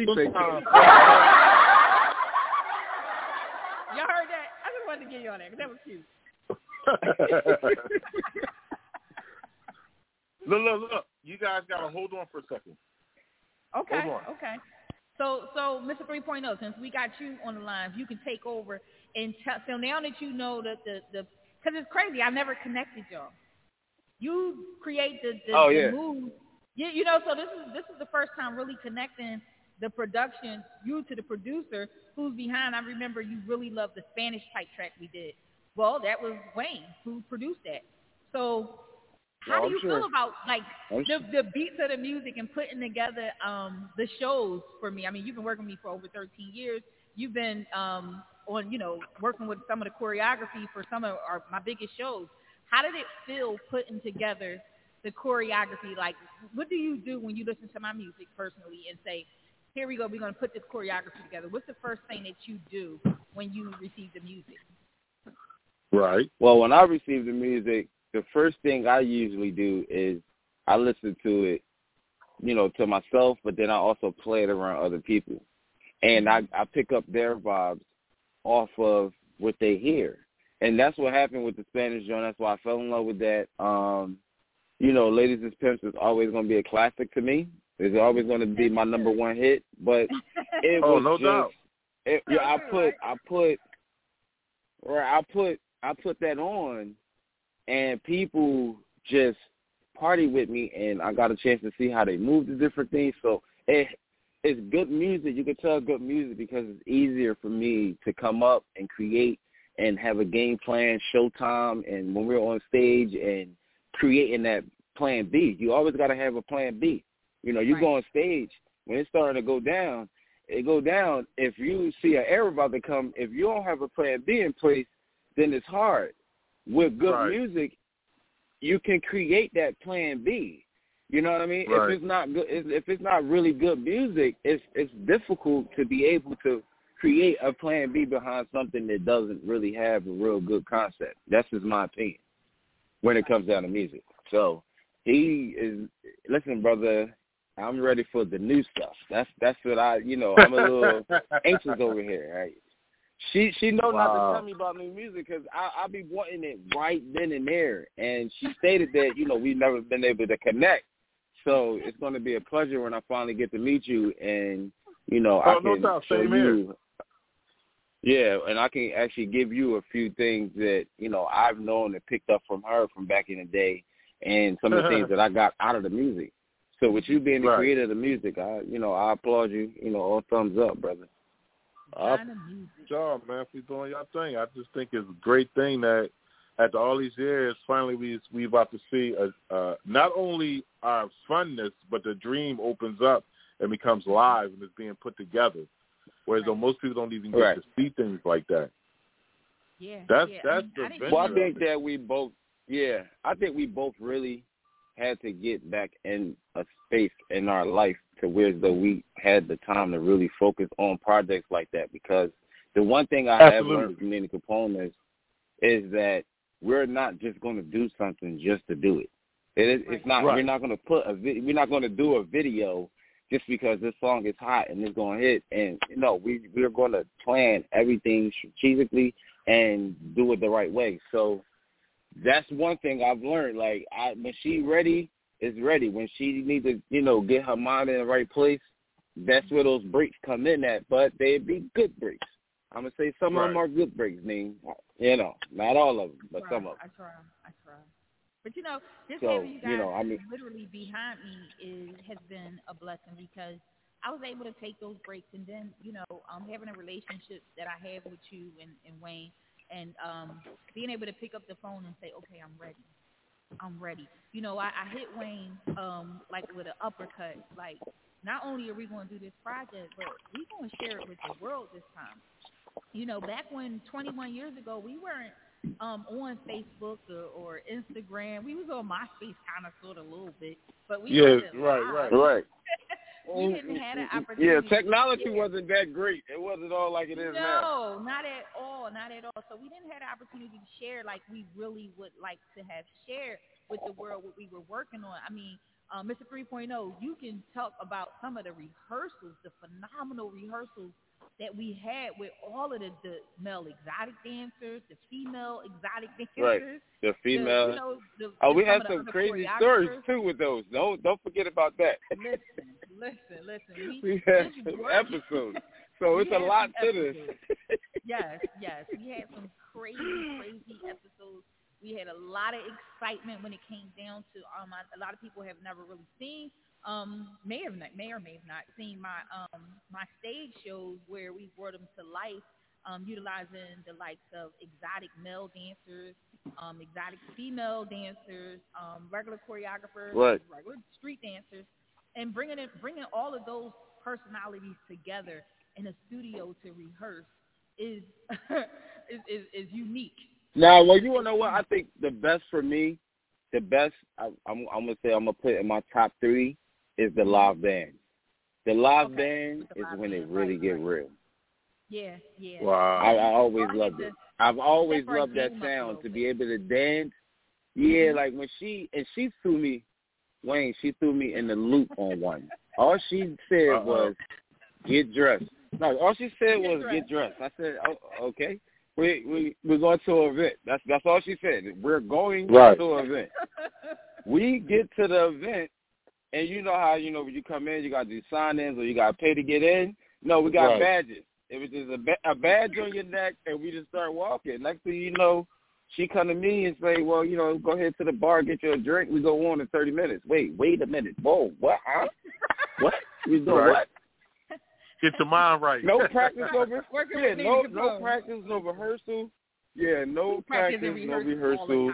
heard that? I just wanted to get you on that because that was cute. Look. You guys got to hold on for a second. Okay. Hold on. Okay. So Mr. 3.0, since we got you on the line, you can take over and so now that you know that because it's crazy, I never connected y'all. You create the move. So this is the first time really connecting the production, you to the producer who's behind. I remember you really loved the Spanish type track we did. Well, that was Wayne who produced that. So how do you feel about the beats of the music and putting together the shows for me? I mean, you've been working with me for over 13 years. You've been on, working with some of the choreography for some of my biggest shows. How did it feel putting together the choreography? Like, what do you do when you listen to my music personally and say, here we go, we're going to put this choreography together? What's the first thing that you do when you receive the music? Right. Well, when I receive the music, the first thing I usually do is I listen to it, to myself, but then I also play it around other people. And I pick up their vibes off of what they hear. And that's what happened with the Spanish joint. That's why I fell in love with that. Ladies and Pimps is always going to be a classic to me. It's always going to be my number one hit. But it was no doubt. I put that on, and people just party with me, and I got a chance to see how they move to different things. So it's good music. You can tell good music because it's easier for me to come up and create and have a game plan, showtime, and when we're on stage and creating that plan B. You always got to have a plan B. You know, you go on stage, when it's starting to go down, it go down. If you see an error about to come, if you don't have a plan B in place, then it's hard. With good music, you can create that plan B. You know what I mean? If it's not good, if it's not really good music, it's difficult to be able to create a plan B behind something that doesn't really have a real good concept. That's just my opinion when it comes down to music. So listen, brother, I'm ready for the new stuff. That's what I'm a little anxious over here, right? She know not to tell me about new music because I be wanting it right then and there. And she stated that, we've never been able to connect. So it's going to be a pleasure when I finally get to meet you and, I can show you. Yeah, and I can actually give you a few things that, I've known and picked up from her from back in the day and some of the things that I got out of the music. So with you being the creator of the music, I applaud you, all thumbs up, brother. Good job, man, for doing your thing. I just think it's a great thing that after all these years, finally we about to see not only our funness, but the dream opens up and becomes live and is being put together. Whereas though most people don't even get to see things like that. Yeah, that's Well, I think that I think we both really had to get back in a space in our life to where as though we had the time to really focus on projects like that. Because the one thing I have learned from Nina Capone is that we're not just going to do something just to do it. It's not. We're not going to we're not going to do a video just because this song is hot and it's going to hit. And we're going to plan everything strategically and do it the right way. So that's one thing I've learned. Like when she ready, is ready. When she needs to, get her mind in the right place, that's where those breaks come in at. But they'd be good breaks. I'm gonna say some of them are good breaks, not all of them, but some of them. I try. But just having you guys literally behind me has been a blessing because I was able to take those breaks and then having a relationship that I have with you and Wayne and being able to pick up the phone and say, okay, I'm ready. I hit Wayne like with an uppercut. Like, not only are we going to do this project, but we're going to share it with the world this time. Back when 21 years ago, we weren't on Facebook or Instagram. We was on MySpace kind of sort of a little bit, but we wasn't right. We didn't have an opportunity. Yeah, technology wasn't that great. It wasn't all like it is now. No, not at all. So we didn't have the opportunity to share like we really would like to have shared with the world what we were working on. I mean, Mr. 3.0, you can talk about some of the rehearsals, the phenomenal rehearsals that we had with all of the male exotic dancers, the female exotic dancers. Right, the female. We had some crazy stories, too, with those. Don't forget about that. Listen. We had some episodes. So it's a lot to this. Yes. We had some crazy episodes. We had a lot of excitement when it came down to a lot of people have never really seen, may or may have not seen my stage shows where we brought them to life, utilizing the likes of exotic male dancers, exotic female dancers, regular choreographers, regular street dancers, and bringing all of those personalities together in a studio to rehearse is unique. Now, well, you want to know what? I think the best for me, I'm going to say I'm going to put in my top 3 is the live band. The live band is when it really get real. Yeah. Wow. I always loved it. I've always loved that sound, to be able to dance. Yeah, like when she threw me, Wayne, she threw me in the loop on one. All she said was, get dressed. No, all she said was, get dressed. I said, okay. We're going to an event. That's all she said. We're going to an event. We get to the event, and you know how, when you come in, you got to do sign-ins or you got to pay to get in. No, we got badges. It was just a badge on your neck, and we just start walking. Next thing you know, she come to me and say, well, you know, go ahead to the bar, get you a drink. We go on in 30 minutes. Wait a minute. Whoa, what? Huh? What? You doing what? Get your mind right. No practice over. Yeah, no practice, no rehearsal. Yeah, no practice, no rehearsal.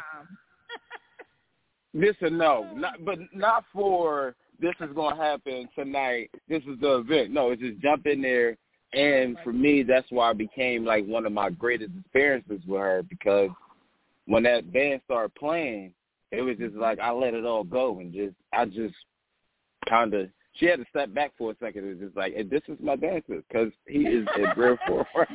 Listen, no, not for this is gonna happen tonight. This is the event. No, it's just jump in there. And for me, that's why it became like one of my greatest experiences with her, because when that band started playing, it was just like I let it all go and I just kind of. She had to step back for a second. It was just like, hey, this is my dancer, because he is a real forward.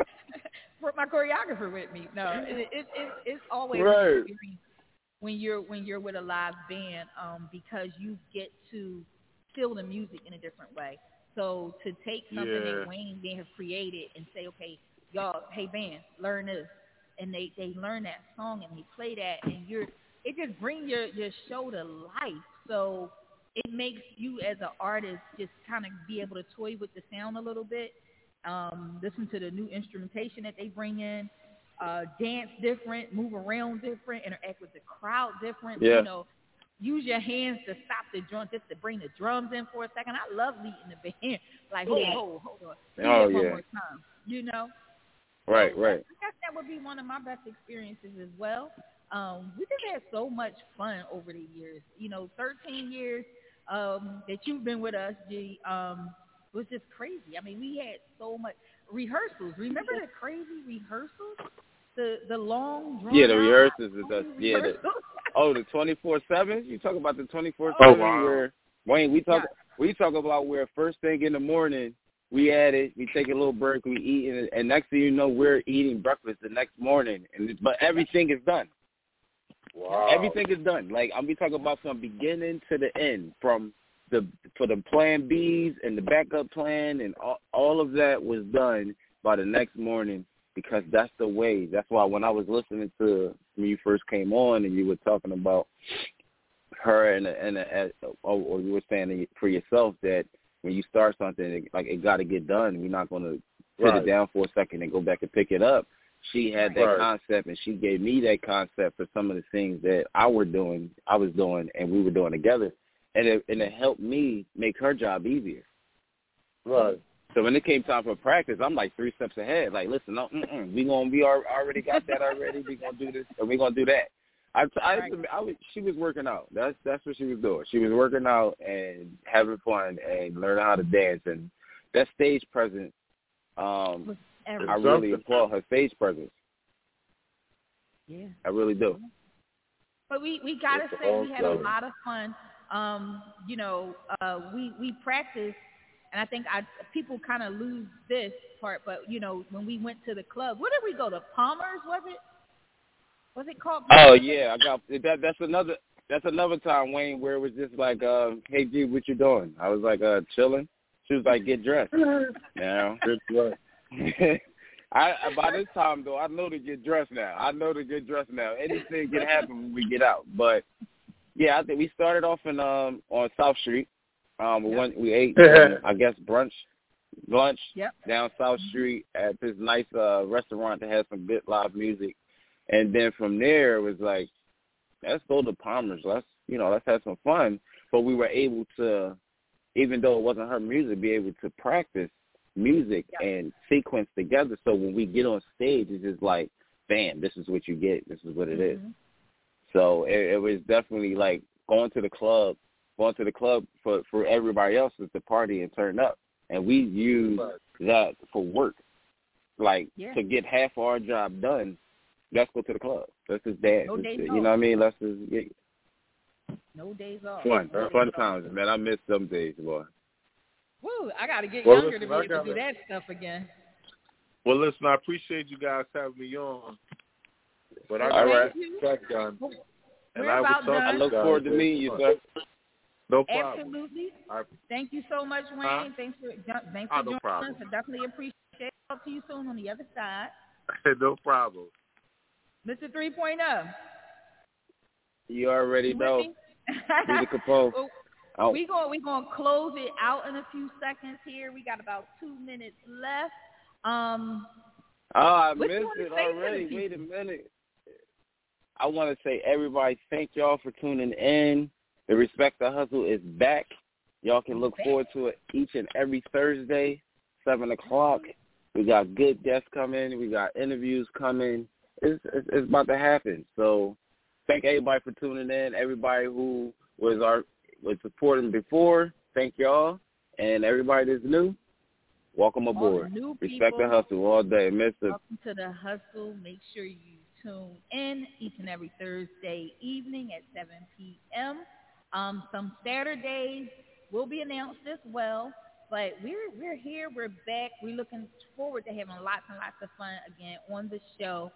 My choreographer with me. No, it's always right. an experience when you're with a live band, because you get to feel the music in a different way. So to take something that Wayne may have created and say, okay, y'all, hey band, learn this, and they learn that song and they play that, and it just brings your show to life. So it makes you as an artist just kind of be able to toy with the sound a little bit, listen to the new instrumentation that they bring in, dance different, move around different, interact with the crowd different. Yeah. You know, use your hands to stop the drum, just to bring the drums in for a second. I love leading the band. Like, hold on. One more time. You know? Right. I guess that would be one of my best experiences as well. We just had so much fun over the years. 13 years that you've been with us, G, was just crazy. I mean, we had so much rehearsals. Remember the crazy rehearsals? The long drawn the rehearsals. The 24/7. You talk about the 24/7 where Wayne. We talk about where first thing in the morning we at it. We take a little break. We eat, and next thing you know, we're eating breakfast the next morning. But everything is done. Wow. Everything is done. Like we talking about from beginning to the end, for the plan Bs and the backup plan, and all of that was done by the next morning, because that's the way. That's why when I was listening to when you first came on and you were talking about her or you were saying for yourself that when you start something, it got to get done. We're not going to put it down for a second and go back and pick it up. She had that concept, and she gave me that concept for some of the things that I was doing, and we were doing together, and it helped me make her job easier. Right. So when it came time for practice, I'm like 3 steps ahead. Like, listen, we already got that already. We gonna do this, and we gonna do that. She was working out. That's what she was doing. She was working out and having fun and learning how to dance, and that stage presence. I really applaud her stage presence. Yeah, I really do. But we gotta say we had a lot of fun. We practiced, and I think people kind of lose this part. But when we went to the club, where did we go? To Palmer's, was it? Was it called? Oh yeah, I got that. That's another time, Wayne, where it was just like, hey G, what you doing? I was like, chilling. She was like, get dressed. Get dressed. By this time though, I know to get dressed now. Anything can happen when we get out. But yeah, I think we started off on South Street. We ate, I guess, lunch down South Street at this nice restaurant that had some good live music. And then from there, it was like, let's go to Palmer's. Let's have some fun. But we were able to, even though it wasn't her music, be able to practice music and sequence together. So when we get on stage, it's just like, bam, this is what you get. This is what it is. So it was definitely like going to the club for everybody else is to party and turn up. And we use that for work. Like to get half our job done, let's go to the club. Let's just dance. You know what I mean? Let's just get no days off. Fun times, man. I miss some days, boy. Woo, I got to get younger to be able to do that stuff again. Well, listen, I appreciate you guys having me on. But I got back done. And I look forward to meeting you, sir. No problem. Absolutely. Thank you so much, Wayne. Thanks for joining us. I definitely appreciate it. Talk to you soon on the other side. No problem. Mr. 3.0. You already know. Be the Capone. We're going to close it out in a few seconds here. We got about 2 minutes left. I missed it already. Wait a minute. I want to say, everybody, thank y'all for tuning in. The Respect the Hustle is back. Y'all can look forward to it each and every Thursday, 7 o'clock. We got good guests coming. We got interviews coming. It's about to happen. So thank everybody for tuning in. Everybody who was supporting before, thank y'all. And everybody that's new, welcome aboard. Respect the Hustle all day. Welcome to the Hustle. Make sure you tune in each and every Thursday evening at 7 p.m. Some Saturdays will be announced as well. But we're here. We're back. We're looking forward to having lots and lots of fun again on the show,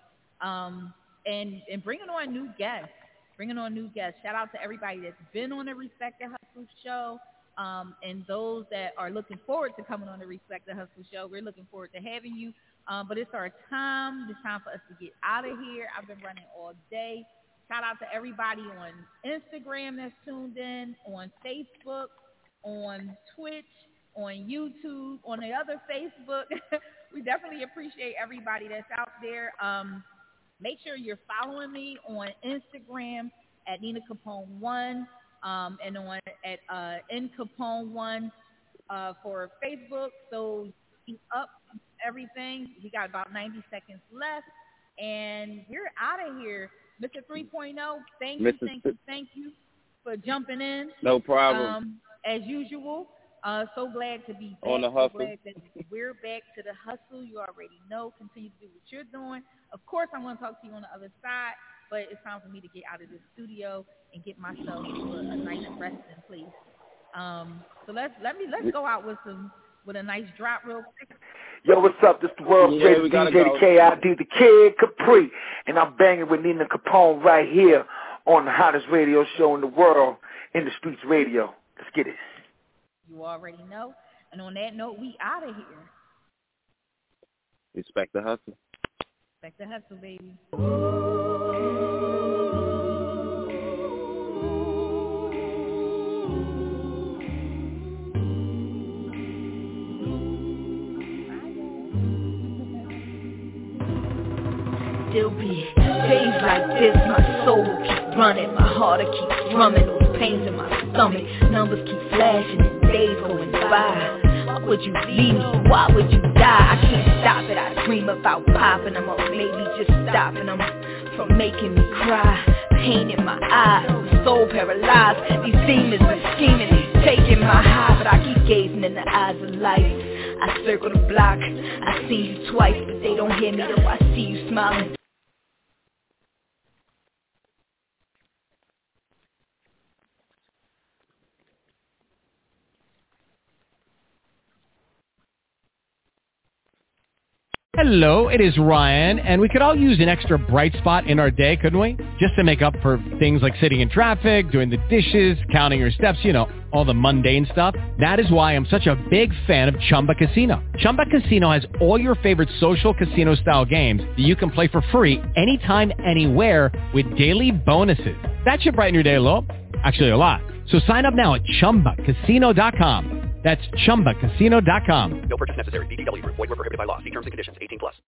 and bringing on new guests. Shout out to everybody that's been on the Respect the Hustle show, and those that are looking forward to coming on the Respect the Hustle show. We're looking forward to having you. But it's our time. It's time for us to get out of here. I've been running all day. Shout out to everybody on Instagram that's tuned in, on Facebook, on Twitch, on YouTube, on the other Facebook. We definitely appreciate everybody that's out there. Make sure you're following me on Instagram at Nina Capone 1, and on at N Capone 1 for Facebook. So keep up everything. We got about 90 seconds left, and we're out of here. Mr. 3.0, thank you for jumping in. No problem. As usual. So glad to be back. On the hustle. So glad that we're back to the hustle. You already know. Continue to do what you're doing. Of course, I'm going to talk to you on the other side, but it's time for me to get out of the studio and get myself a nice resting place. So let's go out with a nice drop real quick. Yo, what's up? This is the world's greatest DJ, KID, the Kid Capri, and I'm banging with Nina Capone right here on the hottest radio show in the world, In the Streets Radio. Let's get it. You already know. And on that note, we out of here. Respect the hustle. Respect the hustle, baby. There'll be days like this, my soul will keep running, my heart will keep drumming, those pains in my stomach, numbers keep flashing and days going by. Why would you leave me? Why would you die? I can't stop it, I dream about popping them up, maybe just stopping them from making me cry. Pain in my eyes, soul paralyzed, these demons are scheming, taking my high, but I keep gazing in the eyes of life. I circle the block, I see you twice, but they don't hear me, though I see you smiling. Hello, it is Ryan, and we could all use an extra bright spot in our day, couldn't we? Just to make up for things like sitting in traffic, doing the dishes, counting your steps, you know, all the mundane stuff. That is why I'm such a big fan of Chumba Casino. Chumba Casino has all your favorite social casino-style games that you can play for free anytime, anywhere with daily bonuses. That should brighten your day a little. Actually, a lot. So sign up now at ChumbaCasino.com. That's ChumbaCasino.com. No purchase necessary. VGW Group. Void where prohibited by law. See terms and conditions. 18+.